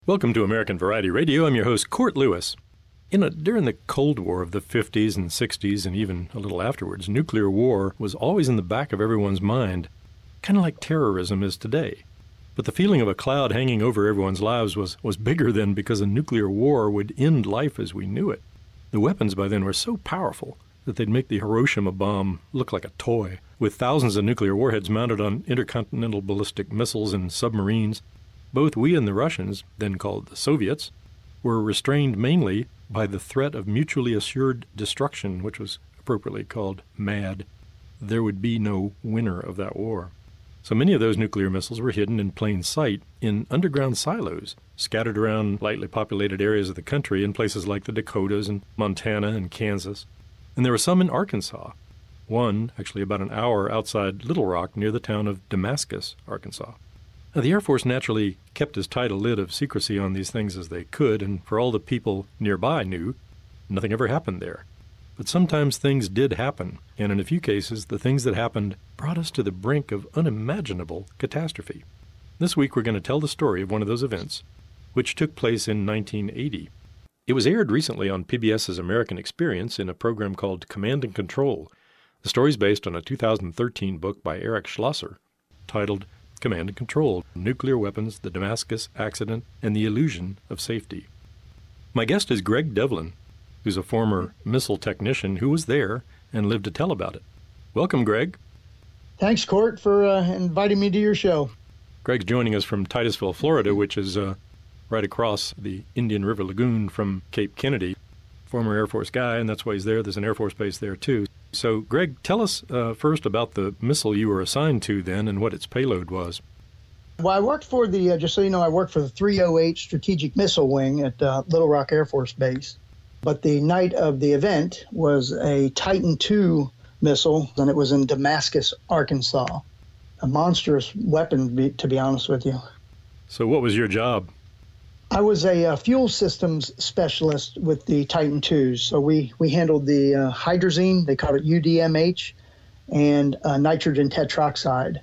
Welcome to American Variety Radio. I'm your host, Court Lewis. During the Cold War of the 50s and 60s and even a little afterwards, nuclear war was always in the back of everyone's mind, kind of like terrorism is today. But the feeling of a cloud hanging over everyone's lives was bigger then because a nuclear war would end life as we knew it. The weapons by then were so powerful that they'd make the Hiroshima bomb look like a toy, with thousands of nuclear warheads mounted on intercontinental ballistic missiles and submarines. Both we and the Russians, then called the Soviets, were restrained mainly by the threat of mutually assured destruction, which was appropriately called MAD. There would be no winner of that war. So many of those nuclear missiles were hidden in plain sight in underground silos, scattered around lightly populated areas of the country in places like the Dakotas and Montana and Kansas. And there were some in Arkansas, one actually about an hour outside Little Rock near the town of Damascus, Arkansas. Now, the Air Force naturally kept as tight a lid of secrecy on these things as they could, and for all the people nearby knew, nothing ever happened there. But sometimes things did happen, and in a few cases, the things that happened brought us to the brink of unimaginable catastrophe. This week, we're going to tell the story of one of those events, which took place in 1980. It was aired recently on PBS's American Experience in a program called Command and Control. The story's based on a 2013 book by Eric Schlosser titled Command and Control, Nuclear Weapons, the Damascus Accident, and the Illusion of Safety. My guest is Greg Devlin, who's a former missile technician who was there and lived to tell about it. Welcome, Greg. Thanks, Court, for inviting me to your show. Greg's joining us from Titusville, Florida, which is right across the Indian River Lagoon from Cape Kennedy. Former Air Force guy, and that's why he's there. There's an Air Force base there, too. So, Greg, tell us first about the missile you were assigned to then and what its payload was. Well, I worked for just so you know, I worked for the 308 Strategic Missile Wing at Little Rock Air Force Base. But the night of the event was a Titan II missile, and it was in Damascus, Arkansas. A monstrous weapon, to be honest with you. So what was your job? I was a fuel systems specialist with the Titan IIs. So we handled the hydrazine, they called it UDMH, and nitrogen tetroxide.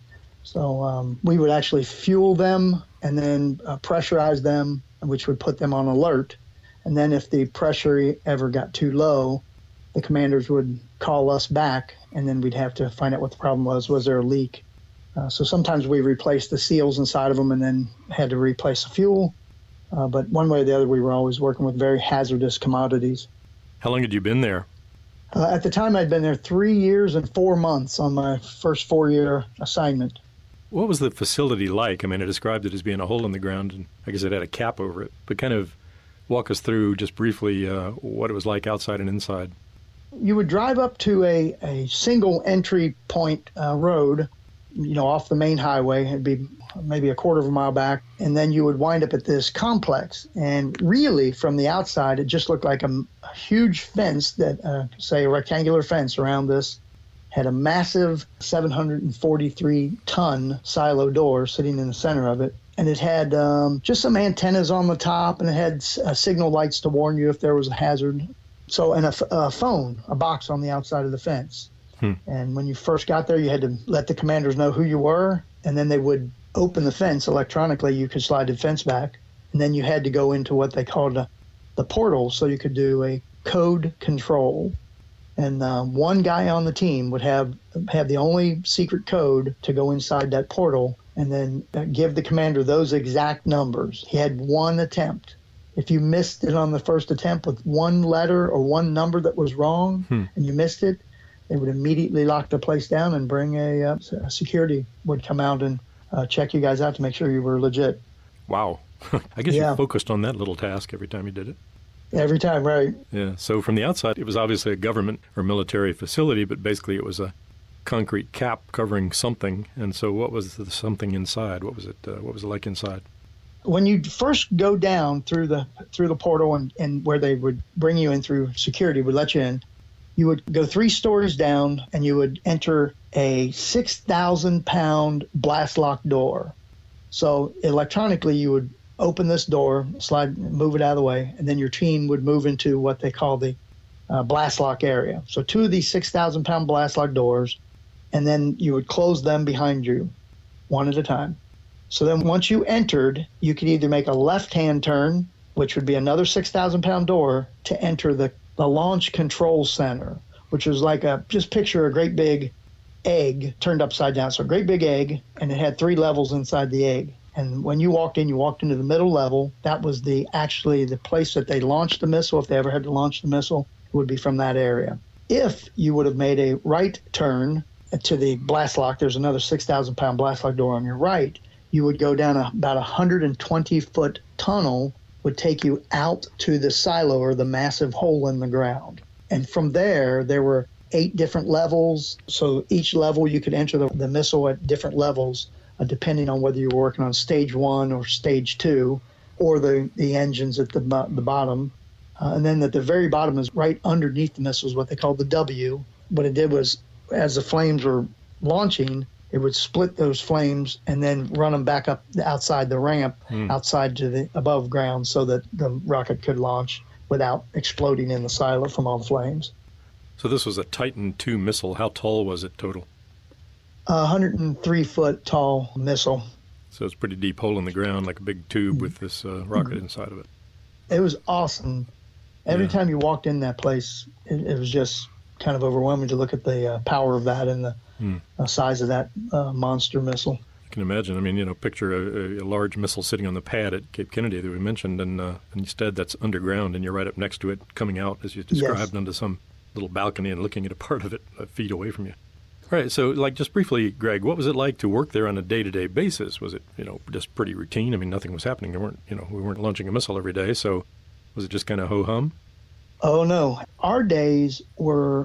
So we would actually fuel them and then pressurize them, which would put them on alert. And then if the pressure ever got too low, the commanders would call us back, and then we'd have to find out what the problem was. Was there a leak? So sometimes we replaced the seals inside of them and then had to replace the fuel. But one way or the other, we were always working with very hazardous commodities. How long had you been there? At the time, I'd been there 3 years and 4 months on my first 4-year assignment. What was the facility like? I mean, I described it as being a hole in the ground, and I guess it had a cap over it. But kind of walk us through just briefly what it was like outside and inside. You would drive up to a single entry point road, off the main highway. It'd be maybe a quarter of a mile back, and then you would wind up at this complex. And really, from the outside, it just looked like a huge fence that, say, a rectangular fence around this, had a massive 743-ton silo door sitting in the center of it. And it had just some antennas on the top, and it had signal lights to warn you if there was a hazard. So, and a phone, a box on the outside of the fence. And when you first got there, you had to let the commanders know who you were, and then they would open the fence electronically. You could slide the fence back, and then you had to go into what they called the portal, so you could do a code control. And one guy on the team would have the only secret code to go inside that portal, and then give the commander those exact numbers. He had one attempt. If you missed it on the first attempt with one letter or one number that was wrong, and you missed it, they would immediately lock the place down and bring a security would come out and check you guys out to make sure you were legit. Wow. I guess you focused on that little task every time you did it. Every time, right. Yeah. So from the outside, it was obviously a government or military facility, but basically it was a concrete cap covering something. And so what was the something inside? What was it like inside? When you first go down through the portal and where they would bring you in through security, would let you in, you would go 3 stories down and you would enter a 6,000-pound blast lock door. So electronically, you would open this door, move it out of the way, and then your team would move into what they call the blast lock area. So 2 of these 6,000-pound blast lock doors, and then you would close them behind you, one at a time. So then once you entered, you could either make a left-hand turn, which would be another 6,000-pound door, to enter the launch control center, which is like just picture a great big egg turned upside down. So a great big egg, and it had 3 levels inside the egg. And when you walked into the middle level. That was actually the place that they launched the missile. If they ever had to launch the missile, it would be from that area. If you would have made a right turn to the blast lock, there's another 6,000-pound blast lock door on your right, you would go down about 120-foot tunnel, would take you out to the silo, or the massive hole in the ground. And from there were 8 different levels. So each level you could enter the missile at different levels, depending on whether you were working on stage 1 or stage 2, or the engines at the bottom. And then at the very bottom is right underneath the missiles, what they call the W. What it did was, as the flames were launching, it would split those flames and then run them back up outside the ramp, outside to the above ground, so that the rocket could launch without exploding in the silo from all the flames. So this was a Titan II missile. How tall was it total? 103-foot tall missile. So it's a pretty deep hole in the ground, like a big tube with this rocket inside of it. It was awesome. Every time you walked in that place, it was just kind of overwhelming to look at the power of that and the size of that monster missile. You can imagine. I mean, picture a large missile sitting on the pad at Cape Kennedy that we mentioned, and instead that's underground, and you're right up next to it, coming out, as you described, onto some little balcony and looking at a part of it feet away from you. All right, so just briefly, Greg, what was it like to work there on a day-to-day basis? Was it, just pretty routine? I mean, nothing was happening. We weren't launching a missile every day, so was it just kind of ho-hum? Oh, no. Our days were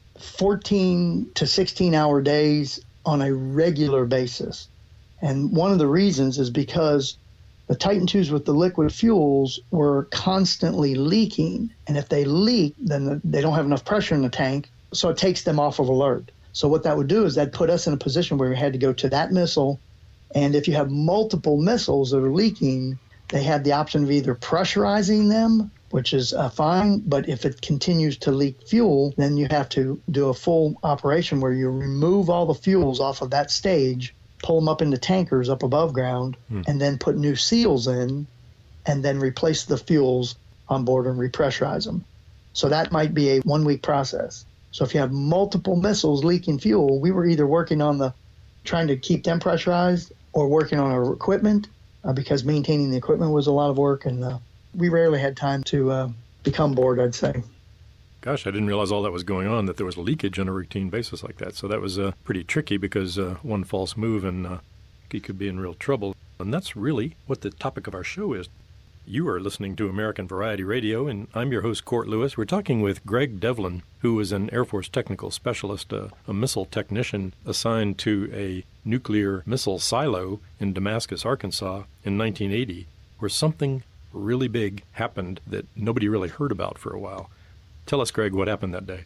14 to 16-hour days on a regular basis. And one of the reasons is because the Titan IIs with the liquid fuels were constantly leaking. And if they leak, then they don't have enough pressure in the tank, so it takes them off of alert. So what that would do is that put us in a position where we had to go to that missile. And if you have multiple missiles that are leaking, they had the option of either pressurizing them, which is fine, but if it continues to leak fuel, then you have to do a full operation where you remove all the fuels off of that stage, pull them up into tankers up above ground, and then put new seals in, and then replace the fuels on board and repressurize them. So that might be a 1-week process. So if you have multiple missiles leaking fuel, we were either working on trying to keep them pressurized, or working on our equipment, because maintaining the equipment was a lot of work, and we rarely had time to become bored, I'd say. Gosh, I didn't realize all that was going on, that there was leakage on a routine basis like that. So that was pretty tricky, because one false move and you could be in real trouble. And that's really what the topic of our show is. You are listening to American Variety Radio, and I'm your host, Court Lewis. We're talking with Greg Devlin, who is an Air Force technical specialist, a missile technician assigned to a nuclear missile silo in Damascus, Arkansas in 1980, where something really big happened that nobody really heard about for a while. Tell us, Greg, what happened that day.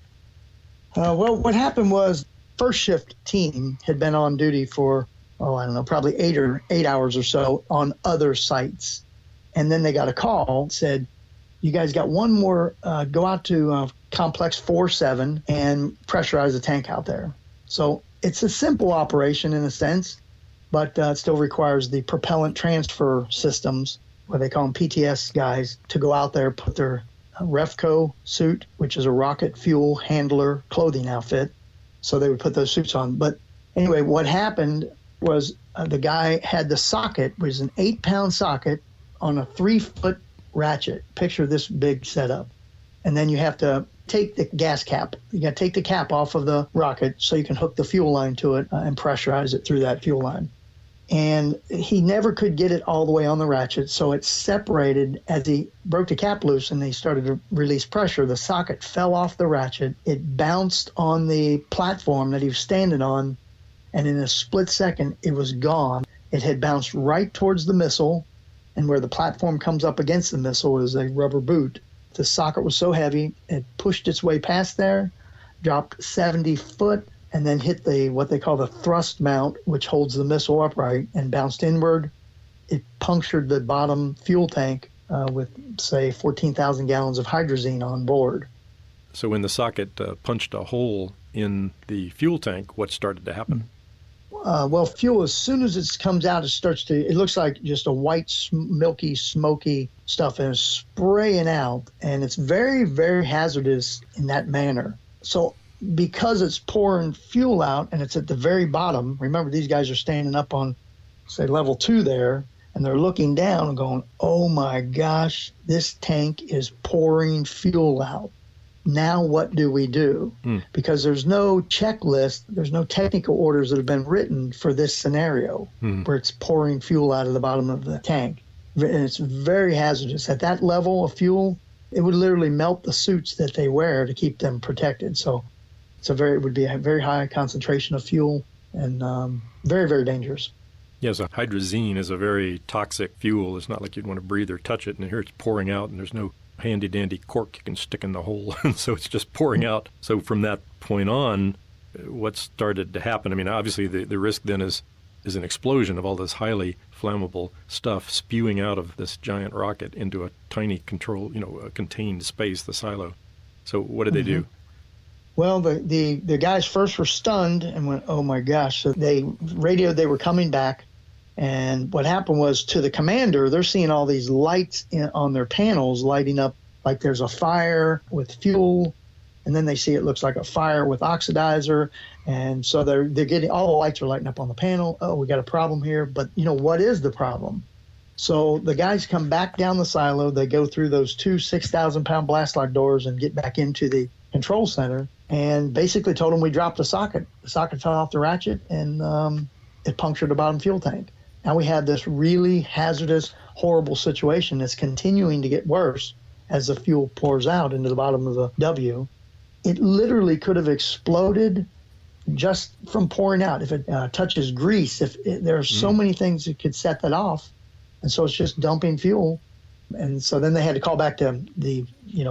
Well, what happened was first shift team had been on duty for, probably 8 hours or so on other sites. And then they got a call, said, you guys got one more, go out to Complex 4-7 and pressurize the tank out there. So it's a simple operation in a sense, but it still requires the propellant transfer systems, what they call them PTS guys, to go out there, put their REFCO suit, which is a rocket fuel handler clothing outfit. So they would put those suits on. But anyway, what happened was the guy had the socket, which is an 8-pound socket, on a 3-foot ratchet. Picture this big setup. And then you have to take the gas cap. You got to take the cap off of the rocket so you can hook the fuel line to it and pressurize it through that fuel line. And he never could get it all the way on the ratchet, so it separated as he broke the cap loose and they started to release pressure. The socket fell off the ratchet. It bounced on the platform that he was standing on, and in a split second, it was gone. It had bounced right towards the missile, and where the platform comes up against the missile is a rubber boot. The socket was so heavy, it pushed its way past there, dropped 70 foot, and then hit what they call the thrust mount, which holds the missile upright, and bounced inward. It punctured the bottom fuel tank with, say, 14,000 gallons of hydrazine on board. So when the socket punched a hole in the fuel tank, what started to happen? Well, fuel, as soon as it comes out, it looks like just a white, milky, smoky stuff, and it's spraying out. And it's very, very hazardous in that manner. So because it's pouring fuel out and it's at the very bottom, remember, these guys are standing up on, say, level 2 there, and they're looking down and going, oh my gosh, this tank is pouring fuel out. Now what do we do? Because there's no checklist, there's no technical orders that have been written for this scenario where it's pouring fuel out of the bottom of the tank. And it's very hazardous. At that level of fuel, it would literally melt the suits that they wear to keep them protected. So it would be a very high concentration of fuel and very, very dangerous. Yeah, so hydrazine is a very toxic fuel. It's not like you'd want to breathe or touch it, and here it's pouring out, and there's no handy-dandy cork you can stick in the hole, and so it's just pouring out. So from that point on, what started to happen? I mean, obviously the risk then is an explosion of all this highly flammable stuff spewing out of this giant rocket into a tiny a contained space, the silo. So what did they do? Well, the guys first were stunned and went, oh my gosh. So they radioed they were coming back. And what happened was, to the commander, they're seeing all these lights on their panels lighting up like there's a fire with fuel. And then they see it looks like a fire with oxidizer. And so they're getting, all the lights are lighting up on the panel. Oh, we got a problem here. But, what is the problem? So the guys come back down the silo. They go through those 2 6,000-pound blast lock doors and get back into the control center, and basically told them we dropped a socket. The socket fell off the ratchet, and it punctured the bottom fuel tank. Now we have this really hazardous, horrible situation that's continuing to get worse as the fuel pours out into the bottom of the W. It literally could have exploded just from pouring out. If it touches grease, there are so many things that could set that off. And so it's just dumping fuel. And so then they had to call back to the,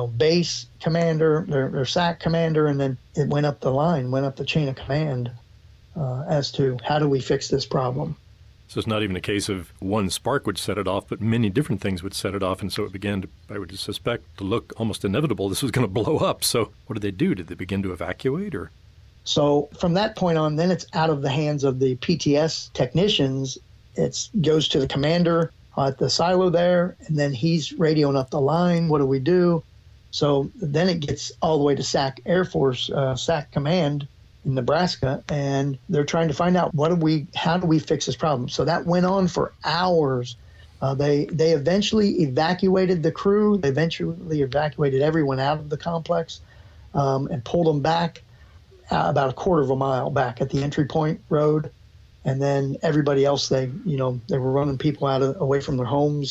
base commander, their SAC commander, and then it went up the line, went up the chain of command as to how do we fix this problem. So it's not even a case of one spark would set it off, but many different things would set it off. And so it began to, I would suspect, to look almost inevitable. This was going to blow up. So what did they do? Did they begin to evacuate, or? So from that point on, then it's out of the hands of the PTS technicians. It goes to the commander at the silo there, and then he's radioing up the line. What do we do? So then it gets all the way to SAC Air Force, SAC Command in Nebraska, and they're trying to find out how do we fix this problem. So that went on for hours. They eventually evacuated the crew. They eventually evacuated everyone out of the complex and pulled them back about a quarter of a mile back at the entry point road. And then everybody else, they were running people away from their homes.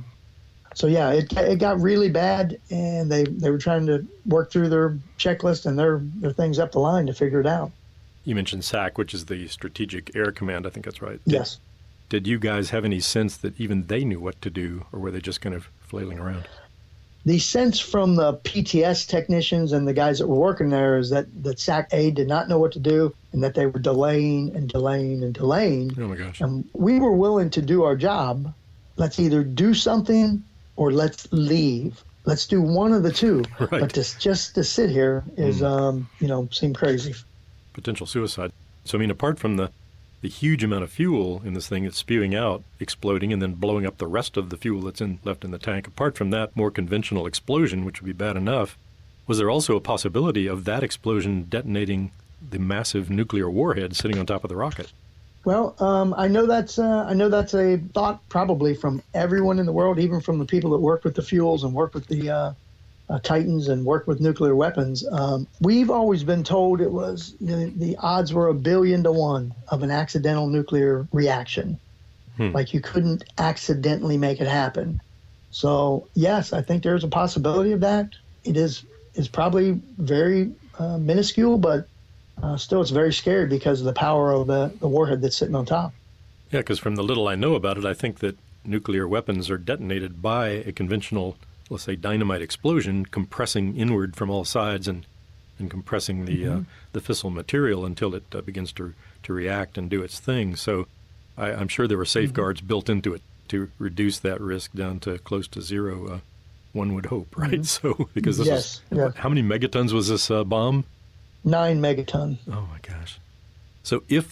So yeah, it got really bad, and they were trying to work through their checklist and their things up the line to figure it out. You mentioned SAC, which is the Strategic Air Command. I think that's right. Yes. Did you guys have any sense that even they knew what to do, or were they just kind of flailing around? The sense from the PTS technicians and the guys that were working there is that SAC A did not know what to do, and that they were delaying and delaying and delaying. Oh my gosh. And we were willing to do our job. Let's either do something or let's leave. Let's do one of the two. Right. But just to sit here is, seemed crazy. Potential suicide. So, I mean, apart from the huge amount of fuel in this thing that's spewing out, exploding, and then blowing up the rest of the fuel that's left in the tank, apart from that more conventional explosion, which would be bad enough, was there also a possibility of that explosion detonating the massive nuclear warhead sitting on top of the rocket? Well, I know that's a thought probably from everyone in the world, even from the people that work with the fuels and work with the Titans and work with nuclear weapons. We've always been told it was the odds were 1 billion to 1 of an accidental nuclear reaction. Like you couldn't accidentally make it happen. So yes, I think there's a possibility of that. It is probably very minuscule, but still it's very scary because of the power of the warhead that's sitting on top. Yeah, because from the little I know about it, I think that nuclear weapons are detonated by a conventional, let's say, dynamite explosion, compressing inward from all sides and compressing the fissile material until it begins to react and do its thing. So I'm sure there were safeguards built into it to reduce that risk down to close to zero, one would hope, right? So because this how many megatons was this bomb? 9 megaton. Oh, my gosh. So if that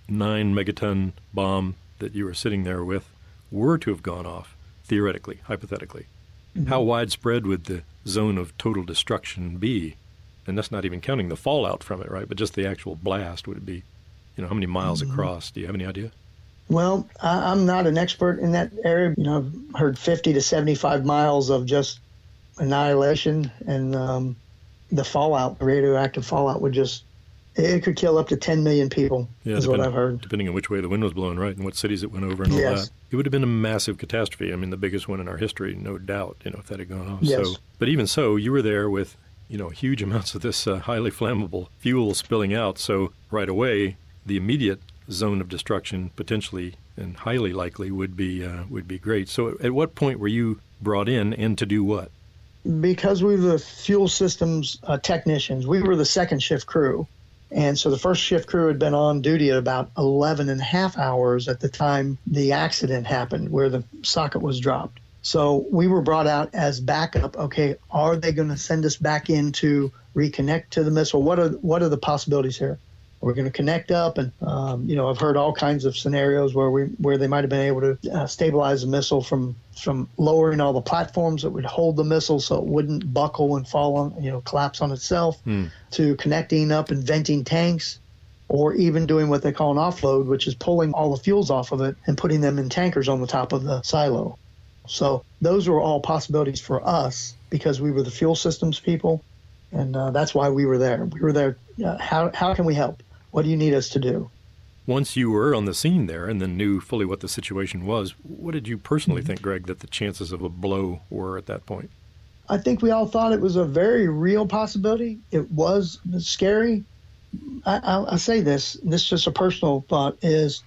9-megaton bomb that you were sitting there with were to have gone off, theoretically, hypothetically, how widespread would the zone of total destruction be? And that's not even counting the fallout from it, right? But just the actual blast. Would it be, how many miles across? Do you have any idea? Well, I'm not an expert in that area. I've heard 50 to 75 miles of just annihilation, and the fallout, the radioactive fallout, it could kill up to 10 million people, is what I've heard. Depending on which way the wind was blowing, right, and what cities it went over and all that. It would have been a massive catastrophe. I mean, the biggest one in our history, no doubt, if that had gone off. Yes. So, but even so, you were there with, huge amounts of this highly flammable fuel spilling out. So right away, the immediate zone of destruction potentially and highly likely would be great. So at what point were you brought in, and to do what? Because we were the fuel systems technicians, we were the second shift crew. And so the first shift crew had been on duty at about 11 and a half hours at the time the accident happened where the socket was dropped. So we were brought out as backup. Okay, are they going to send us back in to reconnect to the missile? What are the possibilities here? We're going to connect up, and I've heard all kinds of scenarios where they might have been able to stabilize the missile from lowering all the platforms that would hold the missile so it wouldn't buckle and fall on, collapse on itself, to connecting up and venting tanks, or even doing what they call an offload, which is pulling all the fuels off of it and putting them in tankers on the top of the silo. So those were all possibilities for us because we were the fuel systems people, and that's why we were there. We were there. How can we help? What do you need us to do? Once you were on the scene there and then knew fully what the situation was, what did you personally think, Greg, that the chances of a blow were at that point? I think we all thought it was a very real possibility. It was scary. I'll say this is just a personal thought, is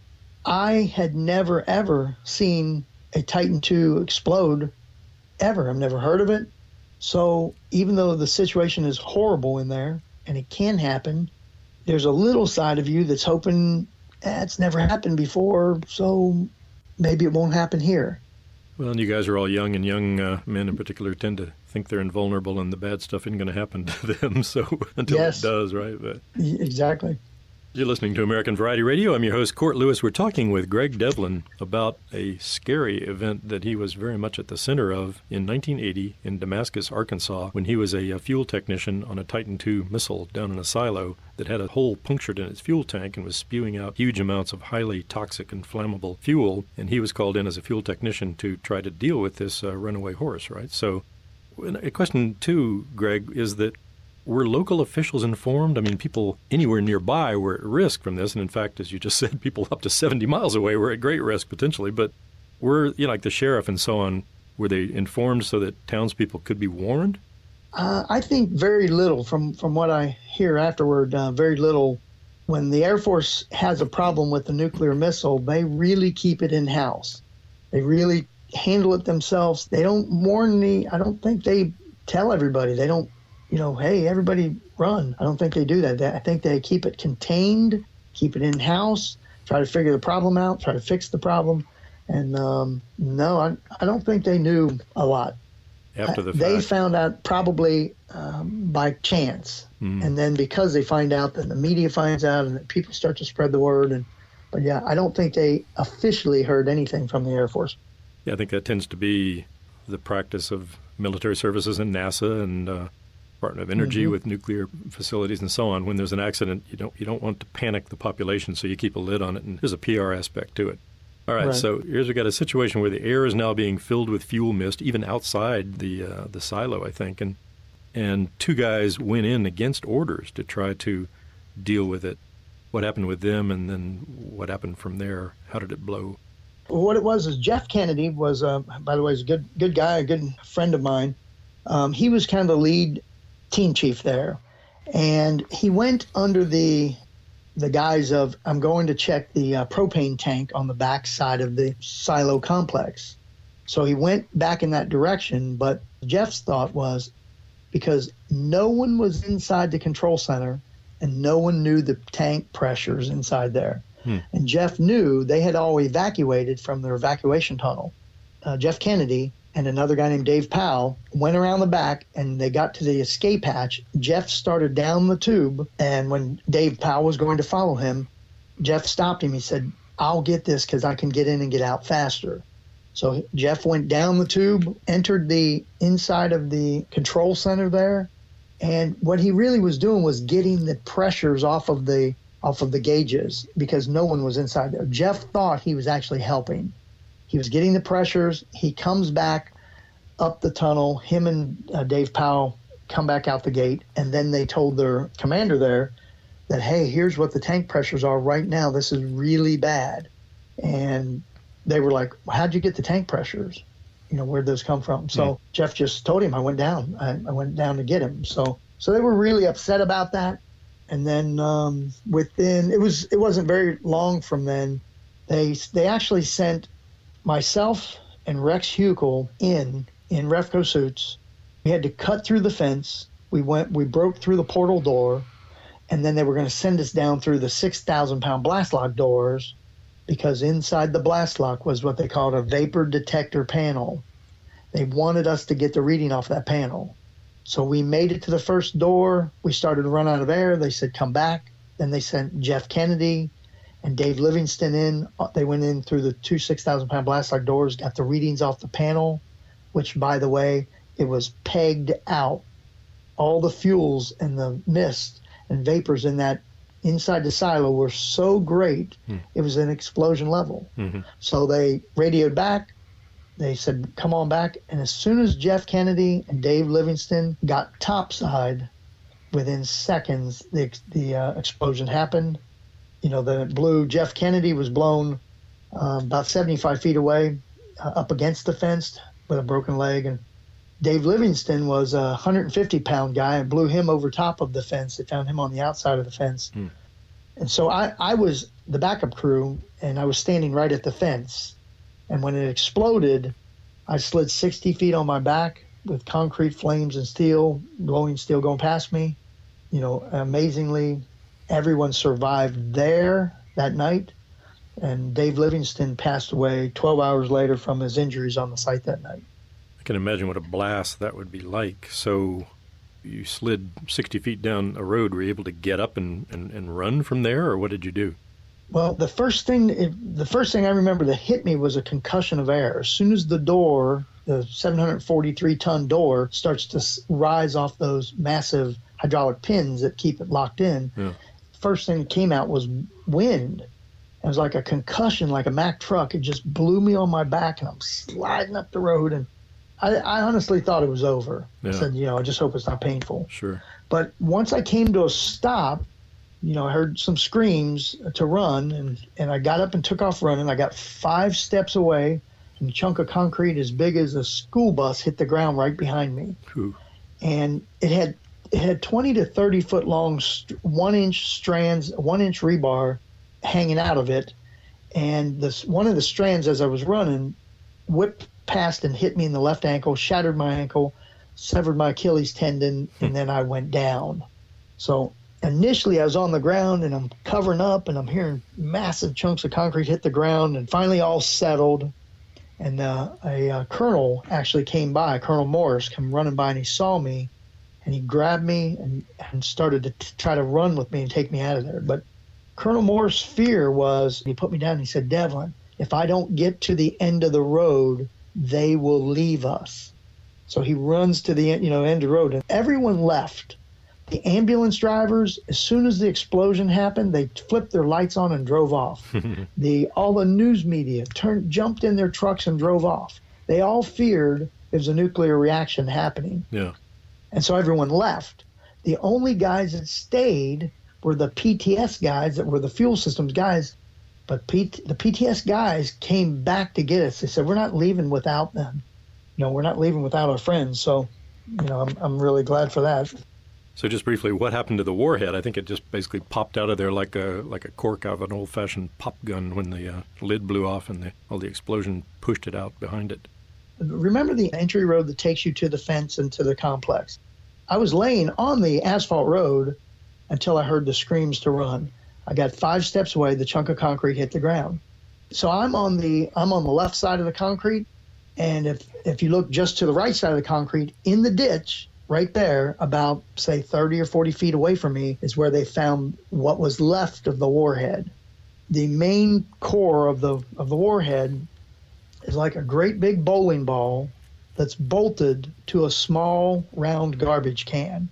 I had never, ever seen a Titan II explode, ever. I've never heard of it. So even though the situation is horrible in there, and it can happen, there's a little side of you that's hoping it's never happened before, so maybe it won't happen here. Well, and you guys are all young, and young men in particular tend to think they're invulnerable and the bad stuff isn't going to happen to them, so until it does, right? But exactly. You're listening to American Variety Radio. I'm your host, Court Lewis. We're talking with Greg Devlin about a scary event that he was very much at the center of in 1980 in Damascus, Arkansas, when he was a fuel technician on a Titan II missile down in a silo that had a hole punctured in its fuel tank and was spewing out huge amounts of highly toxic and flammable fuel. And he was called in as a fuel technician to try to deal with this runaway horse, right? So a question, too, Greg, is that were local officials informed? I mean, people anywhere nearby were at risk from this. And in fact, as you just said, people up to 70 miles away were at great risk potentially. But were, like the sheriff and so on, were they informed so that townspeople could be warned? I think very little from what I hear afterward, very little. When the Air Force has a problem with the nuclear missile, they really keep it in-house. They really handle it themselves. They don't warn I don't think they tell everybody. They don't, hey, everybody run. I don't think they do that. I think they keep it contained, keep it in-house, try to figure the problem out, try to fix the problem. And no, I don't think they knew a lot. After the fact. They found out probably by chance. And then because they find out, then the media finds out, and then people start to spread the word. But yeah, I don't think they officially heard anything from the Air Force. Yeah, I think that tends to be the practice of military services and NASA and Department of Energy with nuclear facilities and so on. When there's an accident, you don't want to panic the population, so you keep a lid on it, and there's a PR aspect to it. All right, so here's we got a situation where the air is now being filled with fuel mist, even outside the silo, I think, and two guys went in against orders to try to deal with it. What happened with them, and then what happened from there? How did it blow? What it was is Jeff Kennedy was, by the way, is a good guy, a good friend of mine. He was kind of the lead team chief there, and he went under the guise of, I'm going to check the propane tank on the back side of the silo complex. So he went back in that direction, but Jeff's thought was, because no one was inside the control center and no one knew the tank pressures inside there. And Jeff knew they had all evacuated from their evacuation tunnel. Jeff Kennedy and another guy named Dave Powell went around the back, and they got to the escape hatch. Jeff started down the tube, and when Dave Powell was going to follow him, Jeff stopped him. He said, I'll get this because I can get in and get out faster. So Jeff went down the tube, entered the inside of the control center there, and what he really was doing was getting the pressures off of the gauges because no one was inside there. Jeff thought he was actually helping. He was getting the pressures. He comes back up the tunnel. Him and Dave Powell come back out the gate, and then they told their commander there that, hey, here's what the tank pressures are right now. This is really bad. And they were like, how'd you get the tank pressures? Where'd those come from? So Jeff just told him, I went down. I went down to get him. So they were really upset about that. And then it wasn't very long from then, they actually sent myself and Rex Huckel in Refco suits. We had to cut through the fence. We broke through the portal door, and then they were going to send us down through the 6,000-pound blast lock doors, because inside the blast lock was what they called a vapor detector panel. They wanted us to get the reading off that panel. So we made it to the first door. We started to run out of air. They said, come back. Then they sent Jeff Kennedy and Dave Livingston in. They went in through the two 6,000-pound blast lock doors, got the readings off the panel, which, by the way, it was pegged out. All the fuels and the mist and vapors in that inside the silo were so great, it was an explosion level. Mm-hmm. So they radioed back. They said, come on back. And as soon as Jeff Kennedy and Dave Livingston got topside, within seconds, the explosion happened. Jeff Kennedy was blown about 75 feet away, up against the fence with a broken leg. And Dave Livingston was a 150-pound guy and blew him over top of the fence. They found him on the outside of the fence. And so I was the backup crew, and I was standing right at the fence. And when it exploded, I slid 60 feet on my back with concrete flames and steel, glowing steel going past me. Amazingly, everyone survived there that night. And Dave Livingston passed away 12 hours later from his injuries on the site that night. I can imagine what a blast that would be like. So you slid 60 feet down a road. Were you able to get up and run from there, or what did you do? Well, the first thing I remember that hit me was a concussion of air. As soon as the door, the 743-ton door, starts to rise off those massive hydraulic pins that keep it locked in, first thing that came out was wind. It was like a concussion, like a Mack truck. It just blew me on my back, and I'm sliding up the road, and I honestly thought it was over. I said, I just hope it's not painful. Sure. But once I came to a stop, I heard some screams to run, and I got up and took off running. I got 5 steps away, and a chunk of concrete as big as a school bus hit the ground right behind me. Ooh. And it had 20 to 30 foot long 1-inch strands, 1-inch rebar hanging out of it. And one of the strands, as I was running, whipped past and hit me in the left ankle, shattered my ankle, severed my Achilles tendon, and then I went down. So initially I was on the ground, and I'm covering up, and I'm hearing massive chunks of concrete hit the ground, and finally all settled. And a colonel actually came by, Colonel Morris, came running by, and he saw me, and he grabbed me and started to try to run with me and take me out of there. But Colonel Morris' fear was, he put me down and he said, Devlin, if I don't get to the end of the road, they will leave us. So he runs to the end of the road, and everyone left. The ambulance drivers, as soon as the explosion happened, they flipped their lights on and drove off. All the news media jumped in their trucks and drove off. They all feared there was a nuclear reaction happening. Yeah. And so everyone left. The only guys that stayed were the PTS guys that were the fuel systems guys. But the PTS guys came back to get us. They said, we're not leaving without them. We're not leaving without our friends. So, I'm really glad for that. So just briefly, what happened to the warhead? I think it just basically popped out of there like a cork out of an old-fashioned pop gun when the lid blew off and all the explosion pushed it out behind it. Remember the entry road that takes you to the fence and to the complex? I was laying on the asphalt road until I heard the screams to run. I got 5 steps away, the chunk of concrete hit the ground. So I'm on the left side of the concrete, and if you look just to the right side of the concrete, in the ditch, right there, about, say, 30 or 40 feet away from me, is where they found what was left of the warhead. the main core of the warhead is like a great big bowling ball that's bolted to a small round garbage can.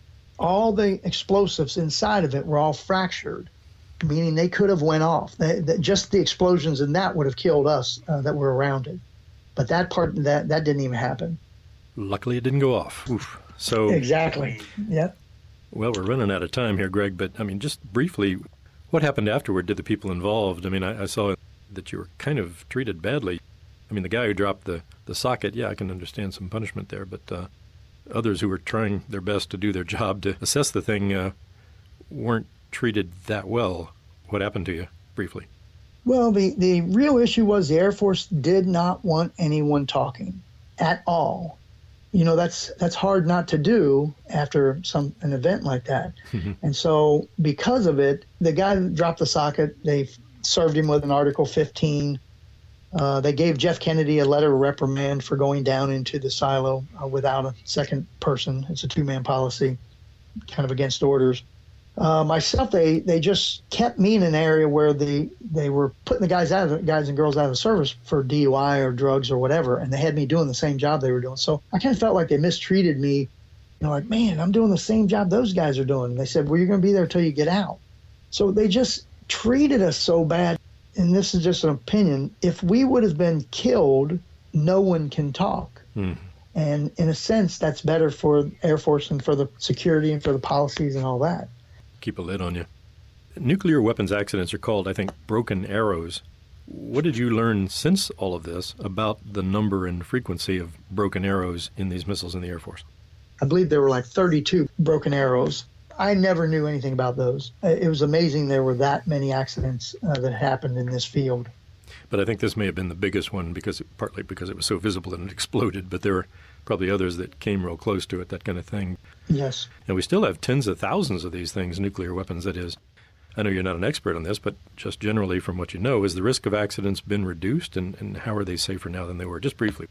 All the explosives inside of it were all fractured, meaning they could have went off. Just the explosions in that would have killed us that were around it. But that part, that didn't even happen. Luckily, it didn't go off. Oof. So exactly. Yep. Well, we're running out of time here, Greg, but I mean, just briefly, what happened afterward to the people involved? I mean, I saw that you were kind of treated badly. I mean, the guy who dropped the socket, yeah, I can understand some punishment there, but others who were trying their best to do their job to assess the thing weren't treated that well. What happened to you, briefly? Well, the real issue was the Air Force did not want anyone talking at all. You know, that's hard not to do after an event like that. And so because of it, the guy that dropped the socket, they served him with an Article 15. They gave Jeff Kennedy a letter of reprimand for going down into the silo without a second person. It's a two-man policy, kind of against orders. Myself, they just kept me in an area where they were putting the guys and girls out of the service for DUI or drugs or whatever, and they had me doing the same job they were doing. So I kind of felt like they mistreated me. You know, like, man, I'm doing the same job those guys are doing. And they said, well, you're going to be there until you get out. So they just treated us so bad. And this is just an opinion. If we would have been killed, no one can talk. And in a sense, that's better for Air Force and for the security and for the policies and all that. Keep a lid on you. Nuclear weapons accidents are called, I think, broken arrows. What did you learn since all of this about the number and frequency of broken arrows in these missiles in the Air Force? I believe there were like 32 broken arrows. I never knew anything about those. It was amazing there were that many accidents that happened in this field. But I think this may have been the biggest one partly because it was so visible and it exploded, but there were probably others that came real close to it, that kind of thing. Yes. And we still have tens of thousands of these things, nuclear weapons, that is. I know you're not an expert on this, but just generally from what you know, has the risk of accidents been reduced, and how are they safer now than they were? Just briefly.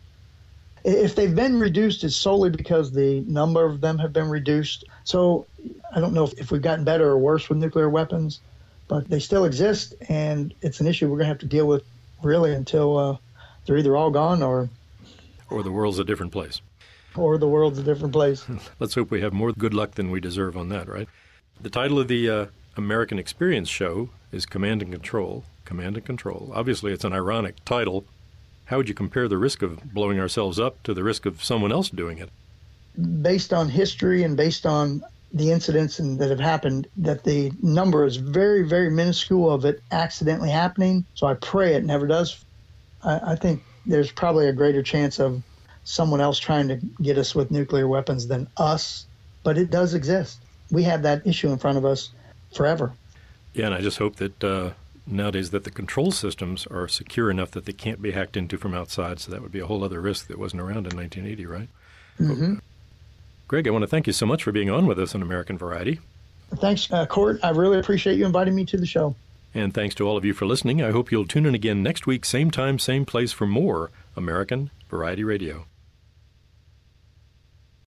If they've been reduced, it's solely because the number of them have been reduced. So I don't know if we've gotten better or worse with nuclear weapons, but they still exist, and it's an issue we're going to have to deal with really until they're either all gone or the world's a different place. Or the world's a different place. Let's hope we have more good luck than we deserve on that, right? The title of the American Experience show is Command and Control. Command and Control. Obviously, it's an ironic title. How would you compare the risk of blowing ourselves up to the risk of someone else doing it? Based on history and based on the incidents that have happened, that the number is very, very minuscule of it accidentally happening. So I pray it never does. I think there's probably a greater chance of someone else trying to get us with nuclear weapons than us, but it does exist. We have that issue in front of us forever. Yeah, and I just hope that nowadays that the control systems are secure enough that they can't be hacked into from outside, so that would be a whole other risk that wasn't around in 1980, right? Mm-hmm. Greg, I want to thank you so much for being on with us on American Variety. Thanks, Court. I really appreciate you inviting me to the show. And thanks to all of you for listening. I hope you'll tune in again next week, same time, same place, for more American Variety Radio.